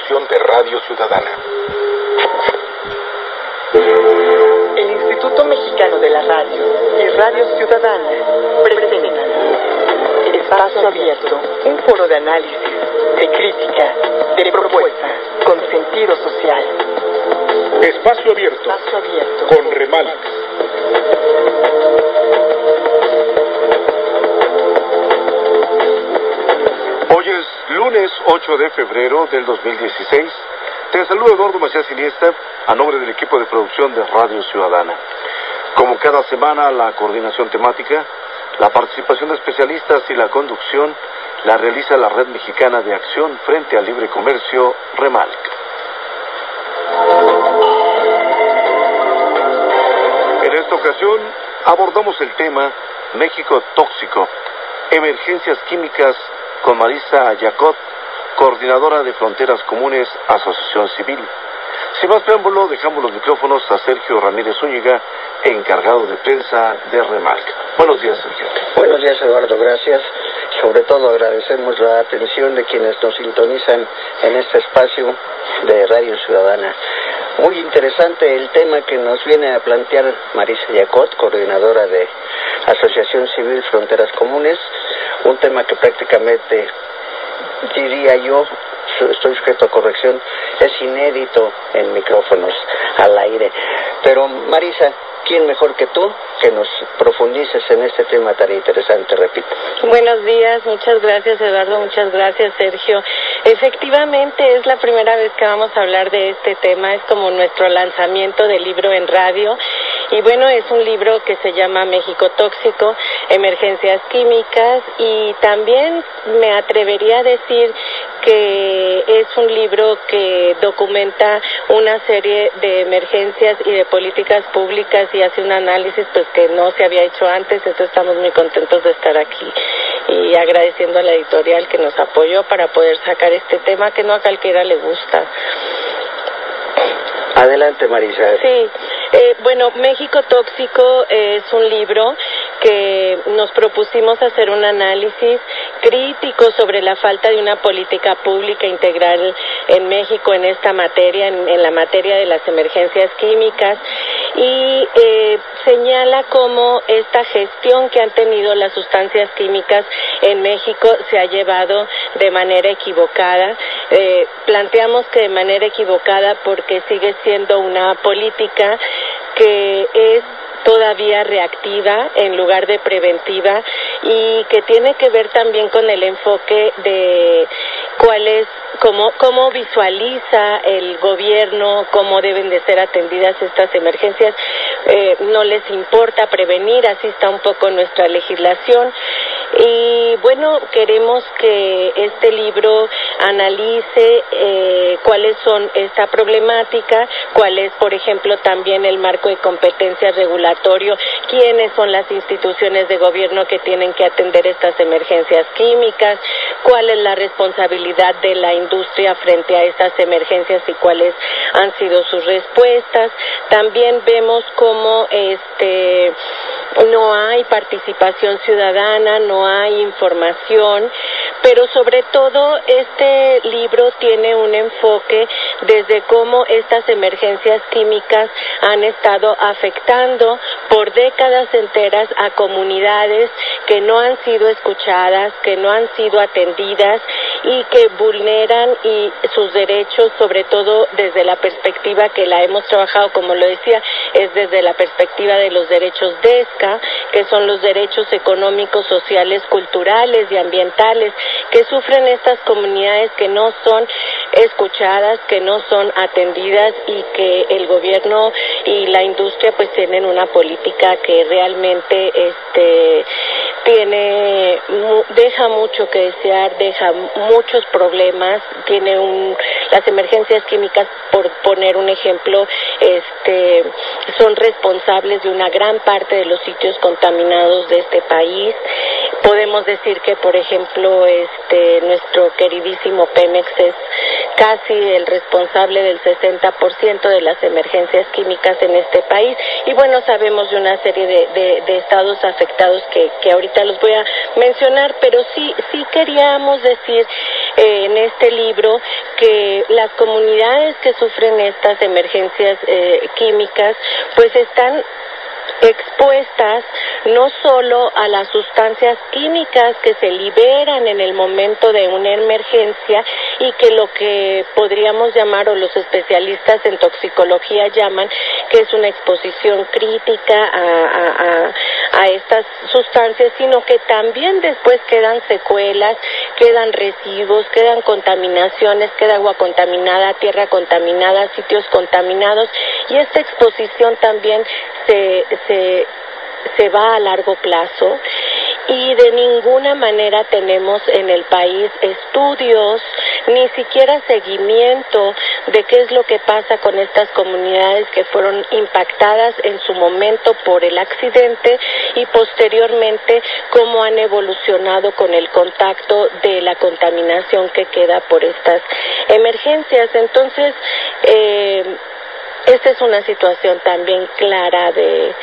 producción de Radio Ciudadana. El Instituto Mexicano de la Radio y Radio Ciudadana presentan Espacio Abierto, un foro de análisis, de crítica, de propuesta, con sentido social. Espacio Abierto, con Remalix. Hoy es lunes 8 de febrero del 2016. Te saluda Eduardo Macías Iniesta, a nombre del equipo de producción de Radio Ciudadana. Como cada semana, la coordinación temática, la participación de especialistas y la conducción la realiza la Red Mexicana de Acción Frente al Libre Comercio, Remalc. En esta ocasión abordamos el tema México tóxico, emergencias químicas, con Marisa Yacot, coordinadora de Fronteras Comunes, Asociación Civil. Sin más preámbulo, dejamos los micrófonos a Sergio Ramírez Zúñiga, encargado de prensa de Remalc. Buenos días, Sergio. Buenos días, Eduardo, gracias. Sobre todo agradecemos la atención de quienes nos sintonizan en este espacio de Radio Ciudadana. Muy interesante el tema que nos viene a plantear Marisa Yacot, coordinadora de Asociación Civil Fronteras Comunes, un tema que prácticamente, diría yo, estoy sujeto a corrección, es inédito en micrófonos al aire. Pero Marisa, ¿quién mejor que tú que nos profundices en este tema tan interesante, repito? Buenos días, muchas gracias Eduardo, muchas gracias Sergio. Efectivamente es la primera vez que vamos a hablar de este tema, es como nuestro lanzamiento del libro en radio. Y bueno, es un libro que se llama México Tóxico, Emergencias Químicas, y también me atrevería a decir que es un libro que documenta una serie de emergencias y de políticas públicas y hace un análisis pues que no se había hecho antes. Entonces estamos muy contentos de estar aquí y agradeciendo a la editorial que nos apoyó para poder sacar este tema que no a cualquiera le gusta. Adelante, Marisa. Sí, bueno, México Tóxico es un libro que nos propusimos hacer un análisis crítico sobre la falta de una política pública integral en México en esta materia, en la materia de las emergencias químicas, y señala cómo esta gestión que han tenido las sustancias químicas en México se ha llevado de manera equivocada. Planteamos que de manera equivocada porque sigue siendo una política que es todavía reactiva en lugar de preventiva y que tiene que ver también con el enfoque de cómo visualiza el gobierno, cómo deben de ser atendidas estas emergencias. No les importa prevenir, así está un poco nuestra legislación. Y bueno, queremos que este libro analice cuáles son esta problemática, cuál es, por ejemplo, también el marco de competencias regulatorio, quiénes son las instituciones de gobierno que tienen que atender estas emergencias químicas, cuál es la responsabilidad de la industria frente a estas emergencias y cuáles han sido sus respuestas. También vemos cómo no hay participación ciudadana, no hay información, pero sobre todo este libro tiene un enfoque desde cómo estas emergencias químicas han estado afectando por décadas enteras a comunidades que no han sido escuchadas, que no han sido atendidas y que vulneran sus derechos, sobre todo desde la perspectiva que la hemos trabajado, como lo decía, es desde la perspectiva de los derechos DESCA, que son los derechos económicos, sociales, culturales y ambientales que sufren estas comunidades que no son escuchadas, que no son atendidas y que el gobierno y la industria pues tienen una política que realmente deja mucho que desear, deja muchos problemas, las emergencias químicas, por poner un ejemplo, son responsables de una gran parte de los sitios contaminados de este país. Podemos decir que, por ejemplo, nuestro queridísimo Pemex es casi el responsable del 60% de las emergencias químicas en este país. Y bueno, sabemos de una serie de estados afectados que ahorita los voy a mencionar, pero sí queríamos decir en este libro que las comunidades que sufren estas emergencias químicas pues están expuestas no solo a las sustancias químicas que se liberan en el momento de una emergencia y que lo que podríamos llamar, o los especialistas en toxicología llaman, que es una exposición crítica a estas sustancias, sino que también después quedan secuelas, quedan residuos, quedan contaminaciones, queda agua contaminada, tierra contaminada, sitios contaminados, y esta exposición también se va a largo plazo, y de ninguna manera tenemos en el país estudios, ni siquiera seguimiento de qué es lo que pasa con estas comunidades que fueron impactadas en su momento por el accidente y posteriormente cómo han evolucionado con el contacto de la contaminación que queda por estas emergencias. Entonces, esta es una situación también clara de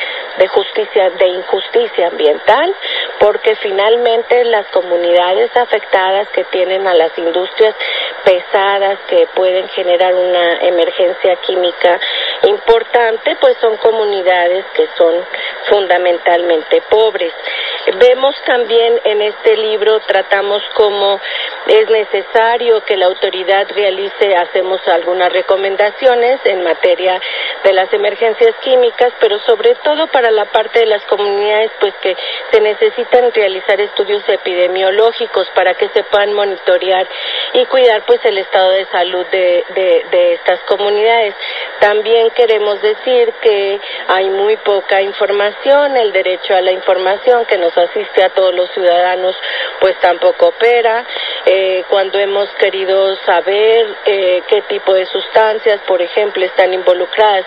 injusticia ambiental, porque finalmente las comunidades afectadas que tienen a las industrias pesadas que pueden generar una emergencia química importante, pues son comunidades que son fundamentalmente pobres. Vemos también en este libro, tratamos cómo es necesario que la autoridad hacemos algunas recomendaciones en materia de las emergencias químicas, pero sobre todo para la parte de las comunidades, pues que se necesitan realizar estudios epidemiológicos para que se puedan monitorear y cuidar pues el estado de salud de estas comunidades. También queremos decir que hay muy poca información, el derecho a la información que nos asiste a todos los ciudadanos pues tampoco opera. Cuando hemos querido saber qué tipo de sustancias, por ejemplo, están involucradas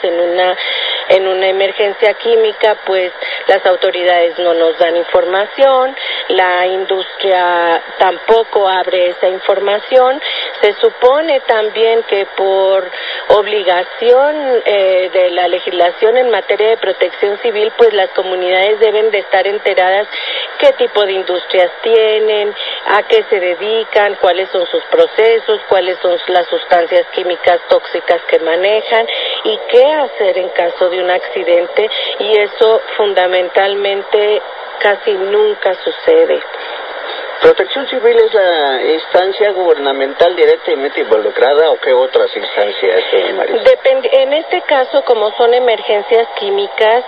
en una emergencia química, pues las autoridades no nos dan información, la industria tampoco abre esa información. Se supone también que por obligación de la legislación en materia de protección civil, pues las comunidades deben de estar enteradas qué tipo de industrias tienen, a qué se dedican, cuáles son sus procesos, cuáles son las sustancias químicas tóxicas que manejan y qué hacer en caso de un accidente, y eso fundamentalmente casi nunca sucede. ¿Protección Civil es la instancia gubernamental directamente involucrada o qué otras instancias, María? Depende. En este caso, como son emergencias químicas,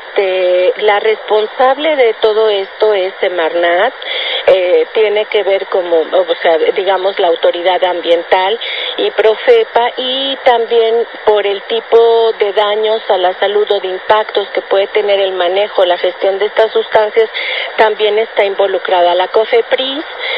la responsable de todo esto es Semarnat, tiene que ver digamos la autoridad ambiental y Profepa, y también por el tipo de daños a la salud o de impactos que puede tener el manejo, la gestión de estas sustancias, también está involucrada la COFEPRIS,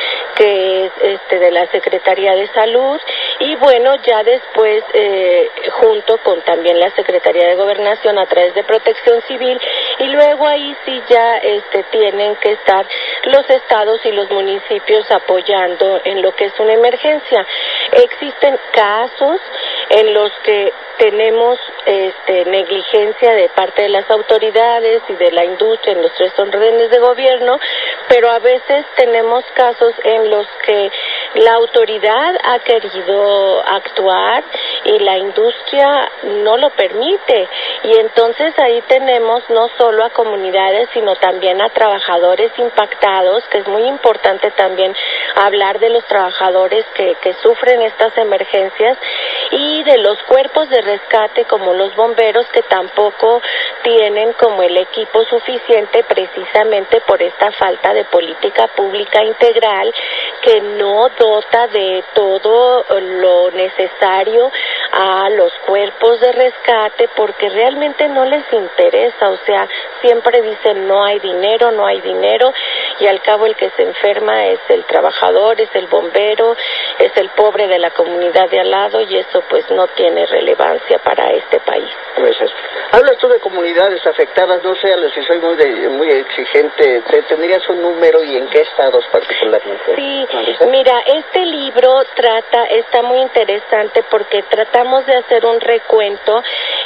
que es de la Secretaría de Salud, y bueno, ya después junto con también la Secretaría de Gobernación a través de Protección Civil, y luego ahí sí ya tienen que estar los estados y los municipios apoyando en lo que es una emergencia. Existen casos en los que tenemos negligencia de parte de las autoridades y de la industria en los tres órdenes de gobierno, pero a veces tenemos casos en los que la autoridad ha querido actuar y la industria no lo permite, y entonces ahí tenemos no solo a comunidades sino también a trabajadores impactados, que es muy importante también hablar de los trabajadores que sufren estas emergencias, y de los cuerpos de rescate como los bomberos, que tampoco tienen como el equipo suficiente precisamente por esta falta de política pública integral que no dota de todo lo necesario a los cuerpos de rescate, porque realmente no les interesa. O sea, siempre dicen no hay dinero, y al cabo el que se enferma es el trabajador, es el bombero, es el pobre de la comunidad de al lado, y eso pues no tiene relevancia para este país. Gracias. Hablas tú de comunidades afectadas, no sé si soy muy exigente, ¿tendrías un número y en qué estados particularmente? Sí, mira, este libro está muy interesante porque tratamos de hacer un recuento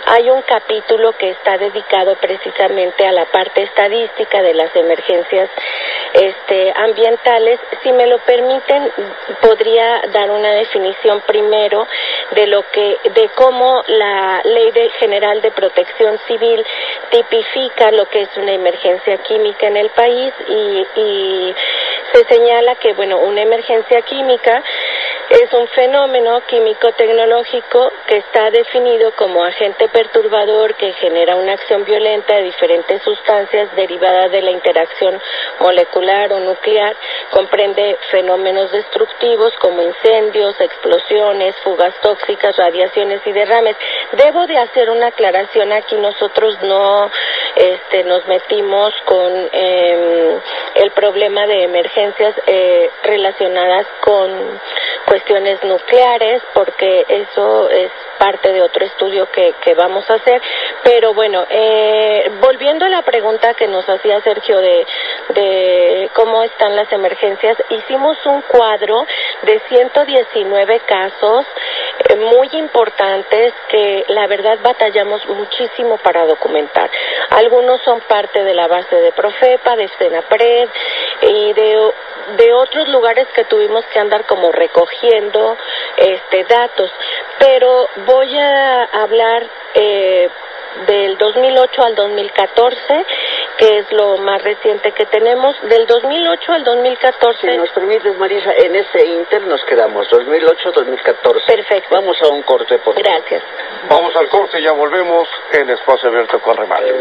hay un capítulo que está dedicado precisamente a la parte estadística de las emergencias ambientales. Si me lo permiten, podría dar una definición primero de cómo la Ley General de Protección Civil tipifica lo que es una emergencia química en el país y se señala que, bueno, una emergencia química es un fenómeno químico-tecnológico que está definido como agente perturbador que genera una acción violenta de diferentes sustancias derivadas de la interacción molecular o nuclear. Comprende fenómenos destructivos como incendios, explosiones, fugas tóxicas, radiaciones y derrames. Debo de hacer una aclaración aquí. Nosotros no nos metimos con el problema de emergencias relacionadas con cuestiones nucleares, porque eso es parte de otro estudio que vamos a hacer. Pero bueno, volviendo a la pregunta que nos hacía Sergio de cómo están las emergencias, hicimos un cuadro de 119 casos muy importantes que la verdad batallamos muchísimo para documentar. Algunos son parte de la base de Profepa, de Senapred y de otros lugares que tuvimos que andar como recogiendo datos, pero voy a hablar del 2008 al 2014, que es lo más reciente que tenemos. Del 2008 al 2014... Si nos permites, Marisa, en ese inter nos quedamos, 2008-2014. Perfecto. Vamos a un corte, por favor. Gracias. Vamos al corte y ya volvemos en Espacio Abierto con Remalc.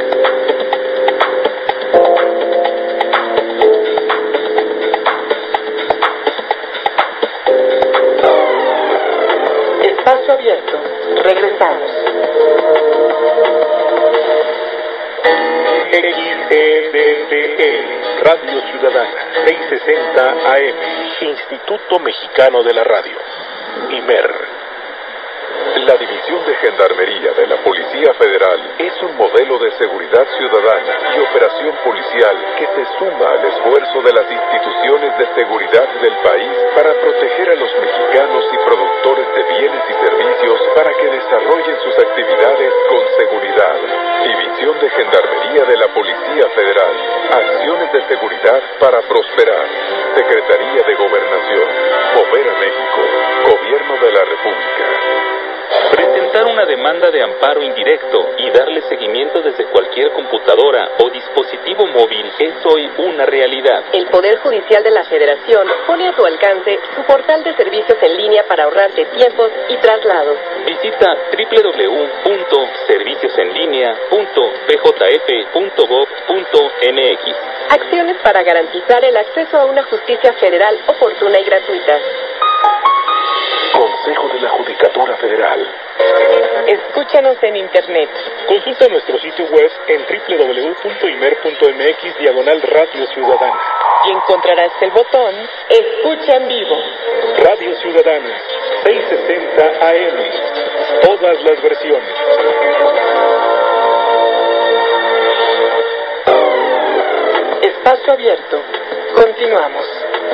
Espacio Abierto. Regresamos. XEDTE, Radio Ciudadana, 660 AM, Instituto Mexicano de la Radio, IMER. La División de Gendarmería de la Policía Federal es un modelo de seguridad ciudadana y operación policial que se suma al esfuerzo de las instituciones de seguridad del país para proteger a los mexicanos y productores de bienes y servicios para que desarrollen sus actividades con seguridad. División de Gendarmería de la Policía Federal. Acciones de seguridad para prosperar. Secretaría de Gobernación. Mover a México. Gobierno de la República. Presentar una demanda de amparo indirecto y darle seguimiento desde cualquier computadora o dispositivo móvil es hoy una realidad. El Poder Judicial de la Federación pone a tu alcance su portal de servicios en línea para ahorrarte tiempos y traslados. Visita www.serviciosenlinea.pjf.gov.mx. Acciones para garantizar el acceso a una justicia federal oportuna y gratuita. Consejo de la Judicatura Federal. Escúchanos en Internet. Consulta nuestro sitio web en www.imer.mx/Radio Ciudadana. Y encontrarás el botón Escucha en vivo. Radio Ciudadana, 660 AM. Todas las versiones. Espacio Abierto. Continuamos.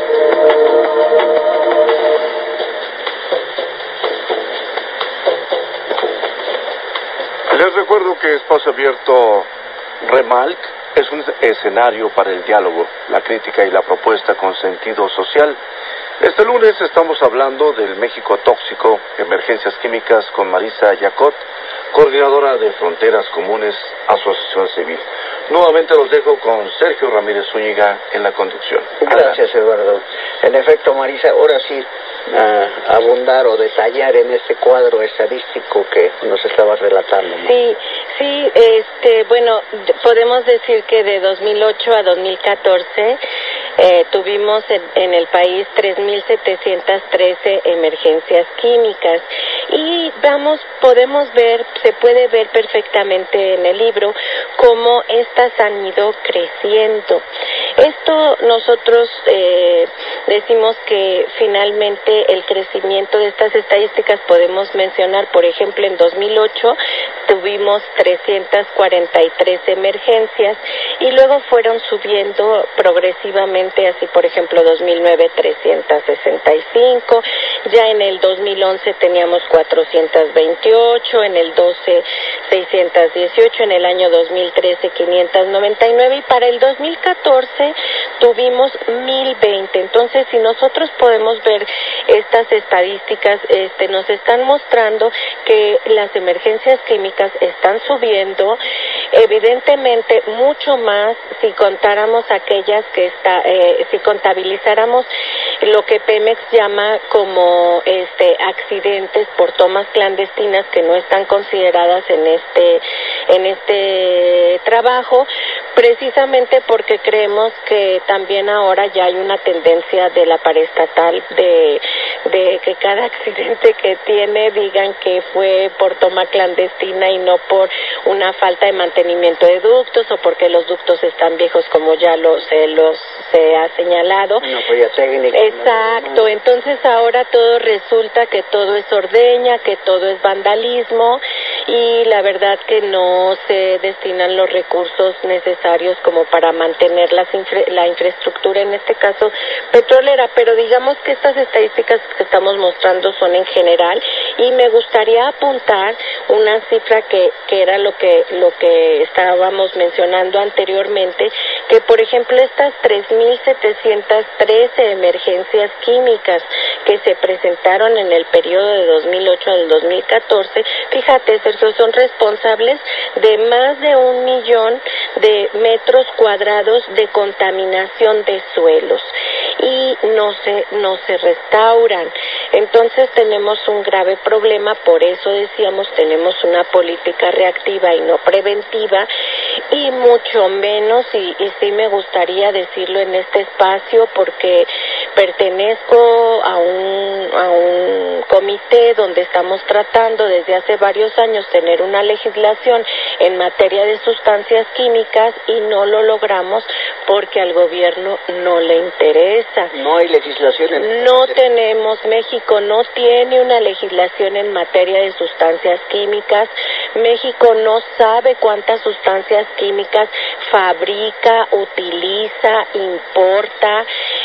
Les recuerdo que Espacio Abierto Remalc es un escenario para el diálogo, la crítica y la propuesta con sentido social. Este lunes estamos hablando del México tóxico, emergencias químicas, con Marisa Yacot, coordinadora de Fronteras Comunes, Asociación Civil. Nuevamente los dejo con Sergio Ramírez Zúñiga en la conducción. Gracias, Eduardo. En efecto, Marisa, ahora sí, abundar o detallar en este cuadro estadístico que nos estabas relatando, ¿no? Sí, bueno, podemos decir que de 2008 a 2014 tuvimos en el país 3.713 emergencias químicas y podemos ver, se puede ver perfectamente en el libro cómo estas han ido creciendo. Esto nosotros decimos que finalmente el crecimiento de estas estadísticas podemos mencionar, por ejemplo, en 2008 tuvimos 343 emergencias y luego fueron subiendo progresivamente, así por ejemplo 2009 365, ya en el 2011 teníamos 428, en el 12 618, en el año 2013 599 y para el 2014 tuvimos 1020. Entonces, si nosotros podemos ver estas estadísticas, nos están mostrando que las emergencias químicas están subiendo, evidentemente mucho más si contáramos aquellas que si contabilizáramos lo que Pemex llama como accidentes por tomas clandestinas que no están consideradas en este trabajo, precisamente porque creemos que también ahora ya hay una tendencia de la paraestatal de que cada accidente que tiene digan que fue por toma clandestina y no por una falta de mantenimiento de ductos o porque los ductos están viejos, como ya se ha señalado. Una falla técnica. Exacto, entonces ahora todo resulta que todo es ordeña, que todo es vandalismo y la verdad que no se destinan los recursos necesarios como para mantener la infraestructura, en este caso petrolera, pero digamos que estas estadísticas que estamos mostrando son en general y me gustaría apuntar una cifra que era lo que estábamos mencionando anteriormente, que por ejemplo estas 3.713 emergencias químicas que se presentaron en el periodo de 2008 al 2014, fíjate Sergio, son responsables de más de 1 millón de metros cuadrados de contaminación de suelos y no se restauran. Entonces tenemos un grave problema, por eso decíamos tenemos una política reactiva y no preventiva y mucho menos, y sí me gustaría decirlo en este espacio porque pertenezco a un comité donde estamos tratando desde hace varios años tener una legislación en materia de sustancias químicas y no lo logramos porque al gobierno no le interesa. No hay legislación en No tenemos, México no tiene una legislación en materia de sustancias químicas. México no sabe cuántas sustancias químicas fabrica, utiliza, importa.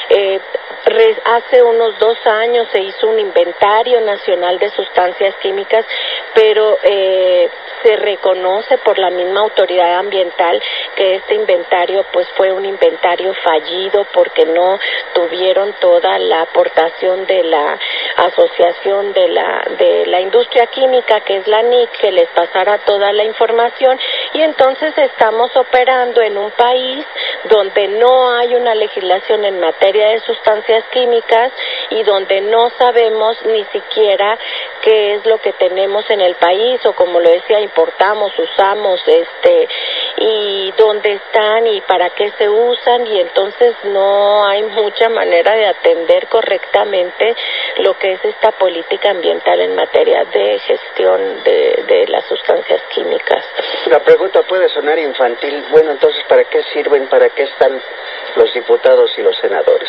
Hace unos 2 años se hizo un inventario nacional de sustancias químicas, pero se reconoce por la misma autoridad ambiental que este inventario pues fue un inventario fallido porque no tuvieron toda la aportación de la asociación de la industria química, que es la NIC, que les pasara toda la información, y entonces estamos operando en un país donde no hay una legislación en materia de sustancias químicas y donde no sabemos ni siquiera qué es lo que tenemos en el país, o como lo decía, importamos, usamos, y dónde están y para qué se usan, y entonces no hay mucha manera de atender correctamente lo que es esta política ambiental en materia de gestión de las sustancias químicas. La pregunta puede sonar infantil. Bueno, entonces, ¿para qué sirven, para qué están los diputados y los senadores?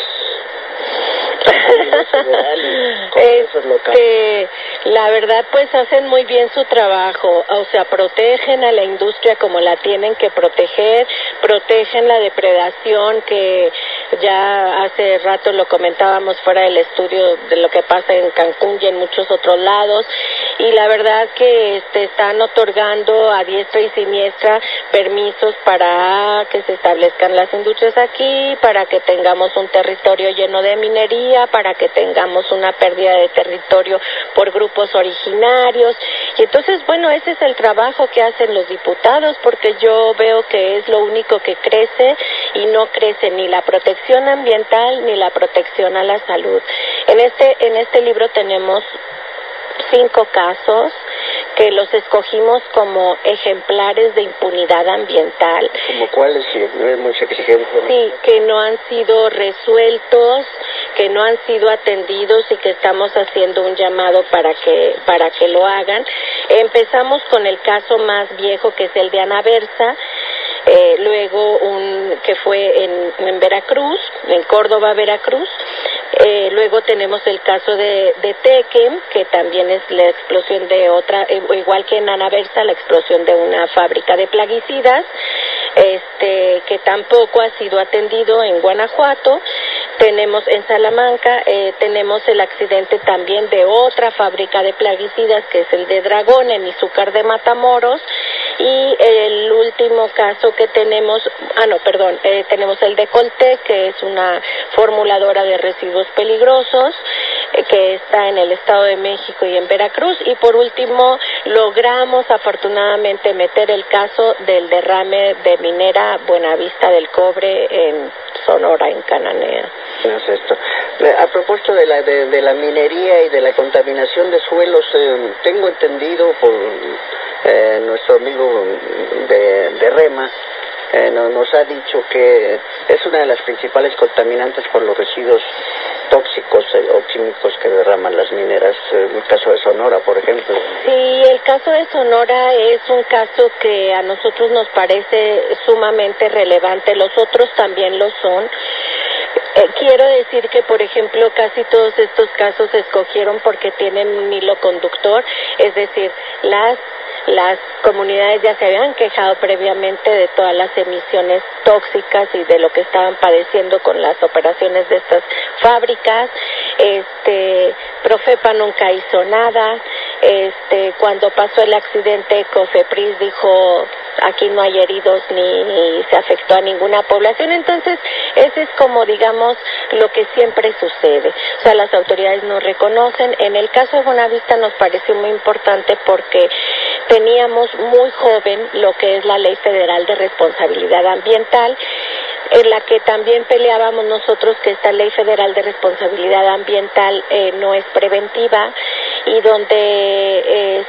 La verdad pues hacen muy bien su trabajo, o sea, protegen a la industria como la tienen que proteger, protegen la depredación, que ya hace rato lo comentábamos fuera del estudio de lo que pasa en Cancún y en muchos otros lados, y la verdad que están otorgando a diestra y siniestra permisos para que se establezcan las industrias aquí, para que tengamos un territorio lleno de minería, para que tengamos una pérdida de territorio por grupos originarios. Y entonces, bueno, ese es el trabajo que hacen los diputados, porque yo veo que es lo único que crece, y no crece ni la protección ambiental ni la protección a la salud. En este libro tenemos 5 casos que los escogimos como ejemplares de impunidad ambiental. ¿Como cuáles? Sí, no hay muchos ejemplos. Sí, que no han sido resueltos, que no han sido atendidos y que estamos haciendo un llamado para que lo hagan. Empezamos con el caso más viejo, que es el de Ana Bersa, luego que fue en Veracruz, en Córdoba, Veracruz. Luego tenemos el caso de Tequem, que también es la explosión de otra, igual que en Anaversa, la explosión de una fábrica de plaguicidas, que tampoco ha sido atendido en Guanajuato. Tenemos en Salamanca, tenemos el accidente también de otra fábrica de plaguicidas, que es el de Dragón, en Izúcar de Matamoros. Y el último caso que tenemos, tenemos el de Coltec, que es una formuladora de residuos peligrosos, que está en el Estado de México y en Veracruz. Y por último, logramos afortunadamente meter el caso del derrame de minera Buenavista del Cobre en Sonora, en Cananea. No es esto. A propósito de la minería y de la contaminación de suelos, tengo entendido por nuestro amigo de REMA, nos ha dicho que es una de las principales contaminantes por los residuos tóxicos o químicos que derraman las mineras, el caso de Sonora, por ejemplo. Sí, el caso de Sonora es un caso que a nosotros nos parece sumamente relevante, los otros también lo son. Quiero decir que, por ejemplo, casi todos estos casos se escogieron porque tienen un hilo conductor, es decir, las comunidades ya se habían quejado previamente de todas las emisiones tóxicas y de lo que estaban padeciendo con las operaciones de estas fábricas. Profepa nunca hizo nada. Cuando pasó el accidente, Cofepris dijo aquí no hay heridos ni se afectó a ninguna población. Entonces, ese es como, digamos, lo que siempre sucede. O sea, las autoridades no reconocen. En el caso de Buenavista nos pareció muy importante porque teníamos muy joven lo que es la Ley Federal de Responsabilidad Ambiental, en la que también peleábamos nosotros que esta Ley Federal de Responsabilidad Ambiental no es preventiva, y donde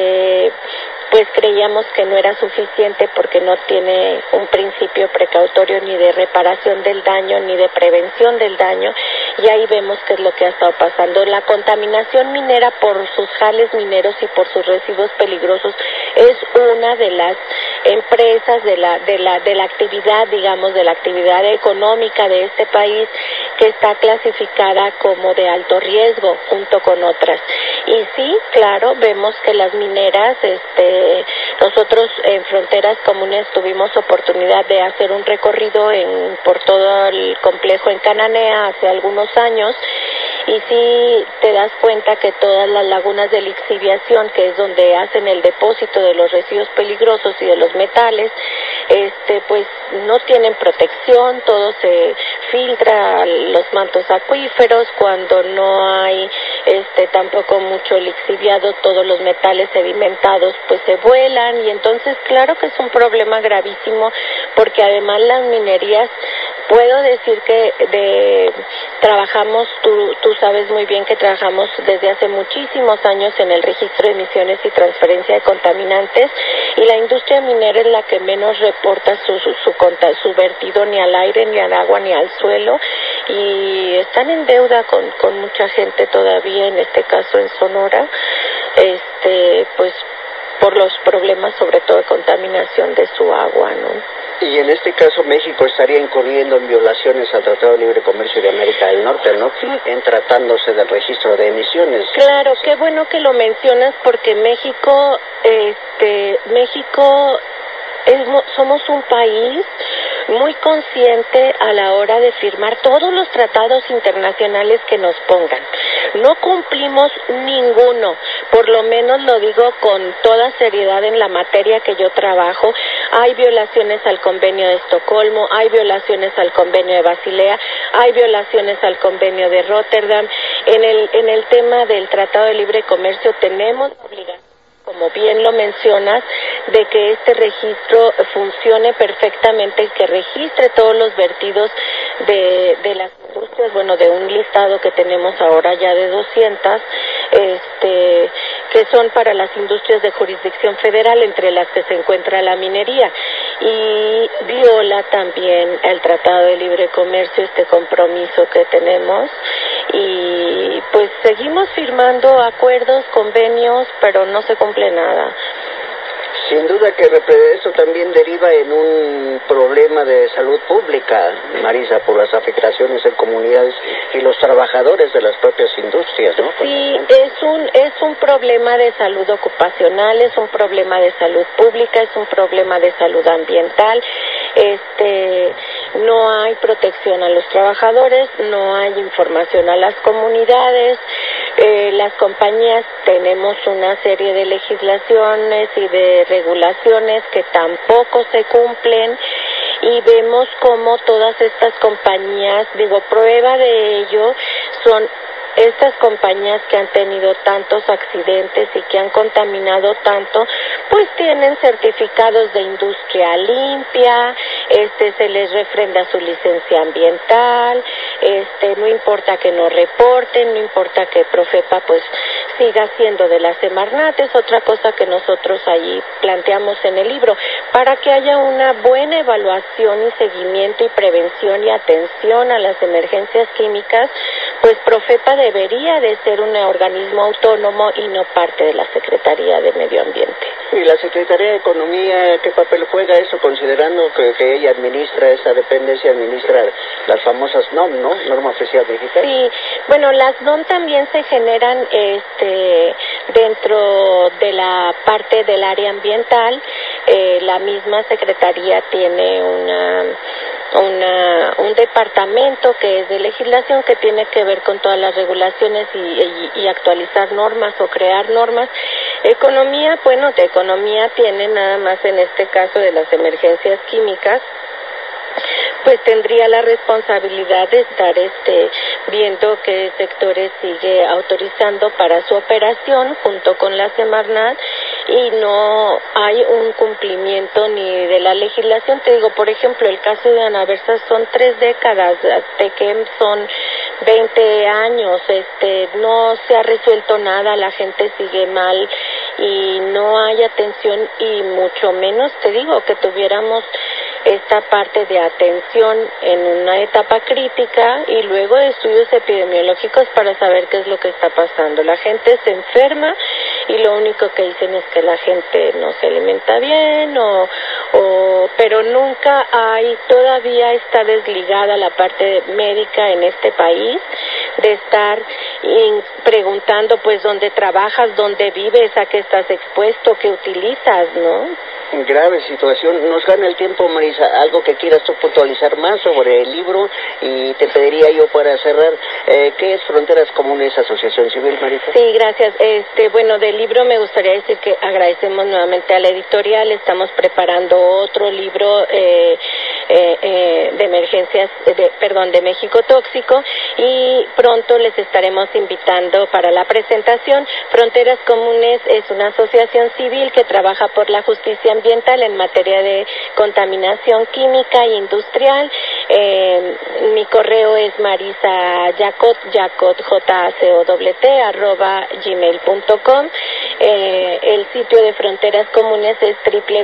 pues creíamos que no era suficiente porque no tiene un principio precautorio ni de reparación del daño ni de prevención del daño, y ahí vemos qué es lo que ha estado pasando. La contaminación minera por sus jales mineros y por sus residuos peligrosos es una de las empresas de la actividad, digamos, de la actividad económica de este país, que está clasificada como de alto riesgo junto con otras. Y sí, claro, vemos que las mineras, nosotros en Fronteras Comunes tuvimos oportunidad de hacer un recorrido por todo el complejo en Cananea hace algunos años, y sí te das cuenta que todas las lagunas de lixiviación, que es donde hacen el depósito de los residuos peligrosos y de los metales, pues no tienen protección, todo se filtra a los mantos acuíferos. Cuando no hay tampoco mucho lixiviado, todos los metales sedimentados pues se vuelan, y entonces claro que es un problema gravísimo, porque además las minerías, puedo decir que trabajamos, tú sabes muy bien que trabajamos desde hace muchísimos años en el registro de emisiones y transferencia de contaminantes, y la industria minera es la que menos reporta su vertido ni al aire, ni al agua, ni al suelo, y están en deuda con mucha gente todavía, en este caso en Sonora, pues por los problemas sobre todo de contaminación de su agua, ¿no? Y en este caso México estaría incurriendo en violaciones al Tratado de Libre Comercio de América del Norte, ¿no? En tratándose del registro de emisiones. Claro, qué bueno que lo mencionas, porque México somos un país muy consciente a la hora de firmar todos los tratados internacionales que nos pongan. No cumplimos ninguno, por lo menos lo digo con toda seriedad en la materia que yo trabajo. Hay violaciones al Convenio de Estocolmo, hay violaciones al Convenio de Basilea, hay violaciones al Convenio de Rotterdam. En el tema del Tratado de Libre Comercio tenemos obligación, como bien lo mencionas, de que este registro funcione perfectamente, que registre todos los vertidos de las industrias, de un listado que tenemos ahora ya de 200, que son para las industrias de jurisdicción federal, entre las que se encuentra la minería, y viola también el Tratado de Libre Comercio, este compromiso que tenemos, y pues seguimos firmando acuerdos, convenios, pero no se cumple nada. Sin duda que eso también deriva en un problema de salud pública, Marisa, por las afectaciones en comunidades y los trabajadores de las propias industrias, ¿no? Sí, es un problema de salud ocupacional, es un problema de salud pública, es un problema de salud ambiental. No hay protección a los trabajadores, no hay información a las comunidades. Las compañías tenemos una serie de legislaciones y de regulaciones que tampoco se cumplen, y vemos cómo todas estas compañías, prueba de ello son estas compañías que han tenido tantos accidentes y que han contaminado tanto, pues tienen certificados de industria limpia, se les refrenda su licencia ambiental, no importa que no reporten, no importa que Profepa pues siga siendo de la Semarnat. Es otra cosa que nosotros allí planteamos en el libro, para que haya una buena evaluación y seguimiento y prevención y atención a las emergencias químicas, pues Profepa debería de ser un organismo autónomo y no parte de la Secretaría de Medio Ambiente. ¿Y la Secretaría de Economía qué papel juega eso, considerando que ella administra esa dependencia, administra las famosas NOM, ¿no? Norma Oficial Mexicana? Sí, bueno, las NOM también se generan dentro de la parte del área ambiental. La misma Secretaría tiene un departamento que es de legislación, que tiene que ver con todas las regulaciones y actualizar normas o crear normas. Economía, bueno, de economía tiene nada más en este caso de las emergencias químicas, pues tendría la responsabilidad de estar viendo qué sectores sigue autorizando para su operación junto con la Semarnat, y no hay un cumplimiento ni de la legislación. Te digo, por ejemplo, el caso de Ana Versa son 3 décadas, Tequem son 20 años, no se ha resuelto nada, la gente sigue mal y no hay atención, y mucho menos, te digo, que tuviéramos esta parte de atención en una etapa crítica y luego de estudios epidemiológicos para saber qué es lo que está pasando. La gente se enferma y lo único que dicen es que la gente no se alimenta bien, pero nunca todavía está desligada la parte médica en este país de estar preguntando pues dónde trabajas, dónde vives, a qué estás expuesto, qué utilizas, ¿no? Grave situación. Nos gana el tiempo, Marisa. Algo que quieras tú puntualizar más sobre el libro, y te pediría yo para cerrar, ¿qué es Fronteras Comunes Asociación Civil, Marisa? Sí, gracias. Bueno, del libro me gustaría decir que agradecemos nuevamente a la editorial. Estamos preparando otro libro de emergencias, de México Tóxico, y pronto les estaremos invitando para la presentación. Fronteras Comunes es una asociación civil que trabaja por la justicia ambiental en materia de contaminación química e industrial. Mi correo es marisajacot@gmail.com. El sitio de Fronteras Comunes es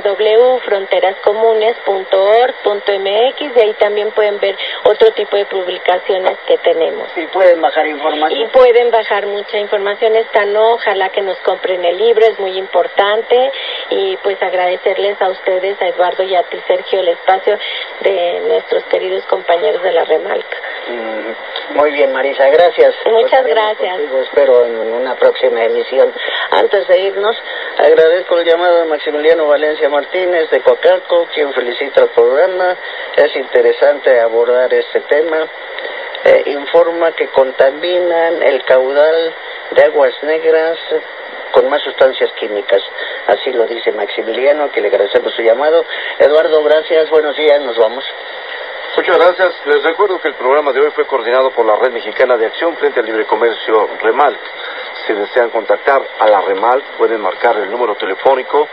www.fronterascomunes.org.mx, y ahí también pueden ver otro tipo de publicaciones que tenemos. Y pueden bajar información. Y pueden bajar mucha información. Ojalá que nos compren el libro, es muy importante, y pues agradecerles a ustedes, a Eduardo y a ti, Sergio, el espacio de nuestros queridos compañeros de la Remalc. Muy bien, Marisa, gracias. Muchas gracias. Contigo, espero en una próxima emisión. Antes de irnos, agradezco el llamado de Maximiliano Valencia Martínez de Coacalco, quien felicita el programa. Es interesante abordar este tema. Informa que contaminan el caudal de aguas negras con más sustancias químicas. Así lo dice Maximiliano, que le agradecemos su llamado. Eduardo, gracias, buenos días, nos vamos. Muchas gracias. Les recuerdo que el programa de hoy fue coordinado por la Red Mexicana de Acción frente al Libre Comercio, Remalc. Si desean contactar a la Remalc, pueden marcar el número telefónico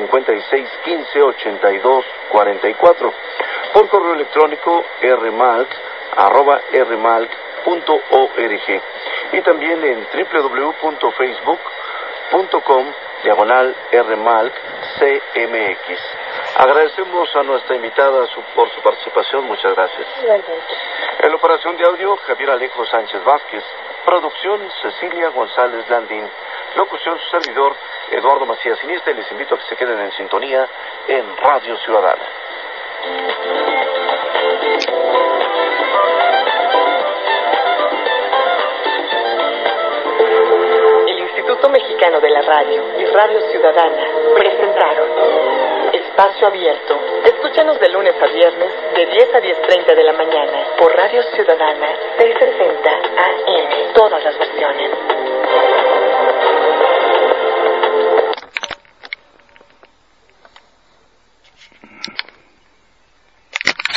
5615-8244. Por correo electrónico rmalc@rmalc.org, y también en www.facebook.com/rmalc-cmx. Agradecemos a nuestra invitada por su participación. Muchas gracias. En la operación de audio, Javier Alejo Sánchez Vázquez. Producción, Cecilia González Landín. Locución, su servidor, Eduardo Macías Iniesta, y les invito a que se queden en sintonía en Radio Ciudadana. El Instituto Mexicano de la Radio y Radio Ciudadana presentaron Espacio Abierto. Escúchanos de lunes a viernes de 10 a 10:30 de la mañana por Radio Ciudadana 660 AM. Todas las versiones.